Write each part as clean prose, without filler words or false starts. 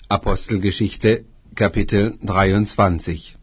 Apostelgeschichte, Kapitel 23.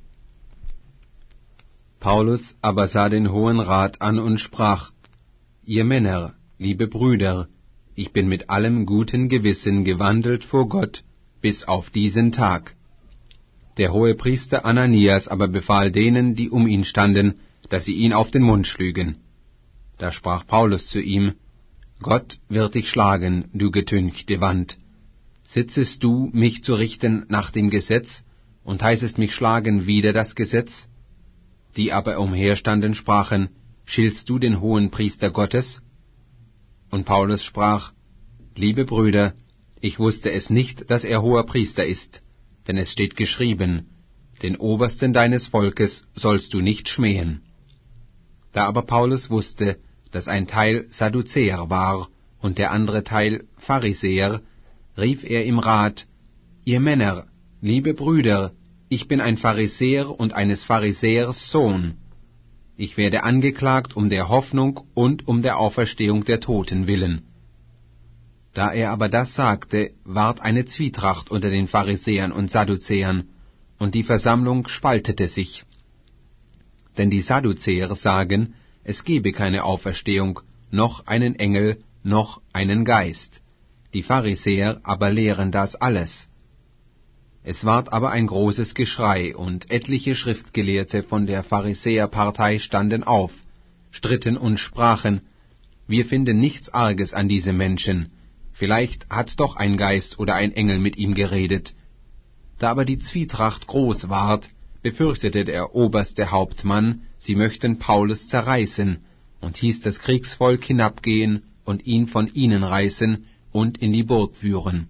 Paulus aber sah den Hohen Rat an und sprach: Ihr Männer, liebe Brüder, ich bin mit allem guten Gewissen gewandelt vor Gott bis auf diesen Tag. Der Hohepriester Ananias aber befahl denen, die um ihn standen, dass sie ihn auf den Mund schlügen. Da sprach Paulus zu ihm: Gott wird dich schlagen, du getünchte Wand. Sitzest du, mich zu richten nach dem Gesetz, und heißest mich schlagen wider das Gesetz? Die aber umherstanden, sprachen: Schiltst du den hohen Priester Gottes? Und Paulus sprach: Liebe Brüder, ich wusste es nicht, dass er hoher Priester ist, denn es steht geschrieben: Den Obersten deines Volkes sollst du nicht schmähen. Da aber Paulus wusste, dass ein Teil Sadduzäer war und der andere Teil Pharisäer, rief er im Rat: Ihr Männer, liebe Brüder, ich bin ein Pharisäer und eines Pharisäers Sohn. Ich werde angeklagt um der Hoffnung und um der Auferstehung der Toten willen. Da er aber das sagte, ward eine Zwietracht unter den Pharisäern und Sadduzäern, und die Versammlung spaltete sich. Denn die Sadduzäer sagen, es gebe keine Auferstehung, noch einen Engel, noch einen Geist. Die Pharisäer aber lehren das alles. Es ward aber ein großes Geschrei, und etliche Schriftgelehrte von der Pharisäerpartei standen auf, stritten und sprachen: Wir finden nichts Arges an diesem Menschen, vielleicht hat doch ein Geist oder ein Engel mit ihm geredet. Da aber die Zwietracht groß ward, befürchtete der oberste Hauptmann, sie möchten Paulus zerreißen, und hieß das Kriegsvolk hinabgehen und ihn von ihnen reißen und in die Burg führen.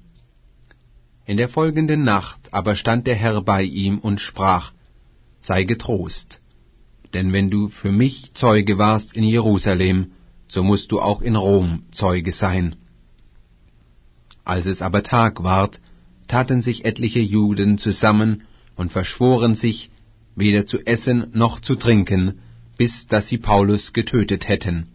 In der folgenden Nacht aber stand der Herr bei ihm und sprach: Sei getrost, denn wenn du für mich Zeuge warst in Jerusalem, so musst du auch in Rom Zeuge sein. Als es aber Tag ward, taten sich etliche Juden zusammen und verschworen sich, weder zu essen noch zu trinken, bis dass sie Paulus getötet hätten.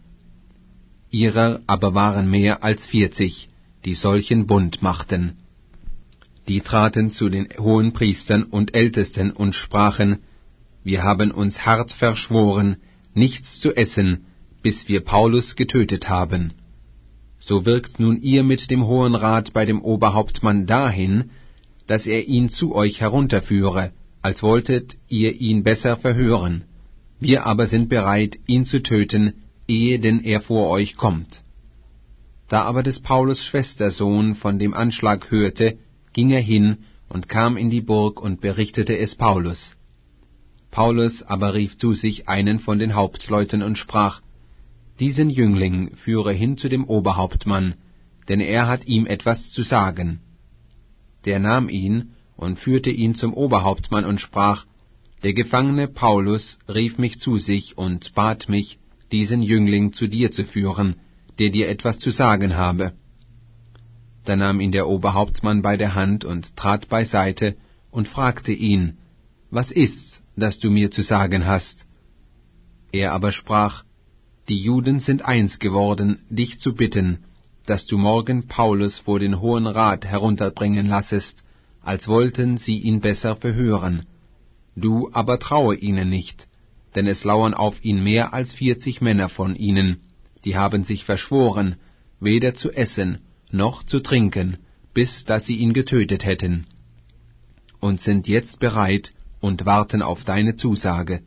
Ihrer aber waren mehr als 40, die solchen Bund machten. Die traten zu den Hohenpriestern und Ältesten und sprachen: Wir haben uns hart verschworen, nichts zu essen, bis wir Paulus getötet haben. So wirkt nun ihr mit dem Hohen Rat bei dem Oberhauptmann dahin, dass er ihn zu euch herunterführe, als wolltet ihr ihn besser verhören. Wir aber sind bereit, ihn zu töten, ehe denn er vor euch kommt. Da aber des Paulus Schwestersohn von dem Anschlag hörte, ging er hin und kam in die Burg und berichtete es Paulus. Paulus aber rief zu sich einen von den Hauptleuten und sprach: Diesen Jüngling führe hin zu dem Oberhauptmann, denn er hat ihm etwas zu sagen. Der nahm ihn und führte ihn zum Oberhauptmann und sprach: Der Gefangene Paulus rief mich zu sich und bat mich, diesen Jüngling zu dir zu führen, der dir etwas zu sagen habe. Da nahm ihn der Oberhauptmann bei der Hand und trat beiseite und fragte ihn: Was ist's, das du mir zu sagen hast? Er aber sprach: Die Juden sind eins geworden, dich zu bitten, dass du morgen Paulus vor den Hohen Rat herunterbringen lassest, als wollten sie ihn besser verhören. Du aber traue ihnen nicht, denn es lauern auf ihn mehr als 40 Männer von ihnen, die haben sich verschworen, weder zu essen noch zu trinken, bis dass sie ihn getötet hätten, und sind jetzt bereit und warten auf deine Zusage.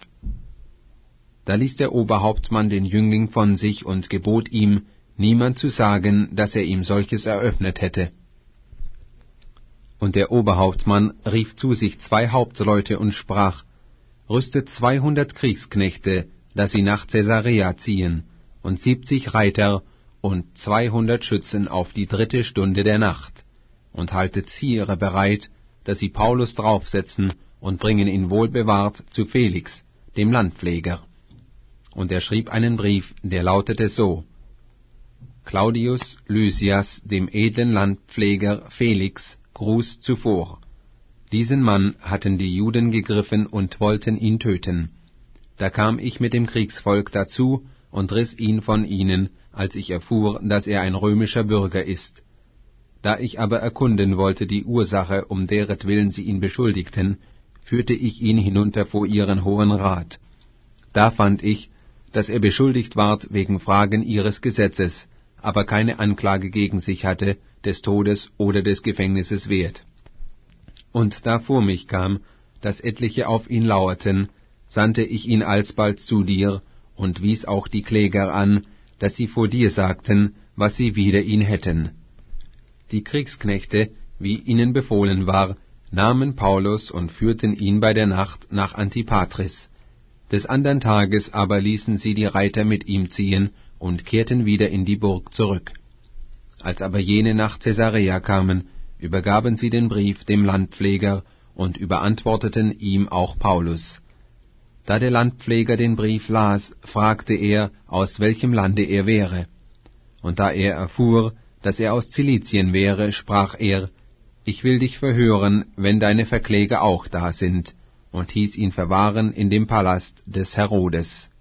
Da ließ der Oberhauptmann den Jüngling von sich und gebot ihm, niemand zu sagen, dass er ihm solches eröffnet hätte. Und der Oberhauptmann rief zu sich 2 Hauptleute und sprach: Rüstet 200 Kriegsknechte, dass sie nach Caesarea ziehen, und 70 Reiter und 200 Schützen auf die 3. Stunde der Nacht, und haltet Ziere bereit, dass sie Paulus draufsetzen und bringen ihn wohlbewahrt zu Felix, dem Landpfleger. Und er schrieb einen Brief, der lautete so: Claudius Lysias, dem edlen Landpfleger Felix, Gruß zuvor. Diesen Mann hatten die Juden gegriffen und wollten ihn töten. Da kam ich mit dem Kriegsvolk dazu und riss ihn von ihnen, als ich erfuhr, dass er ein römischer Bürger ist. Da ich aber erkunden wollte die Ursache, um deretwillen sie ihn beschuldigten, führte ich ihn hinunter vor ihren Hohen Rat. Da fand ich, dass er beschuldigt ward wegen Fragen ihres Gesetzes, aber keine Anklage gegen sich hatte, des Todes oder des Gefängnisses wert. Und da vor mich kam, dass etliche auf ihn lauerten, sandte ich ihn alsbald zu dir und wies auch die Kläger an, dass sie vor dir sagten, was sie wider ihn hätten. Die Kriegsknechte, wie ihnen befohlen war, nahmen Paulus und führten ihn bei der Nacht nach Antipatris. Des andern Tages aber ließen sie die Reiter mit ihm ziehen und kehrten wieder in die Burg zurück. Als aber jene nach Caesarea kamen, übergaben sie den Brief dem Landpfleger und überantworteten ihm auch Paulus. Da der Landpfleger den Brief las, fragte er, aus welchem Lande er wäre. Und da er erfuhr, dass er aus Zilizien wäre, sprach er, »Ich will dich verhören, wenn deine Verkläger auch da sind«, und hieß ihn verwahren in dem Palast des Herodes.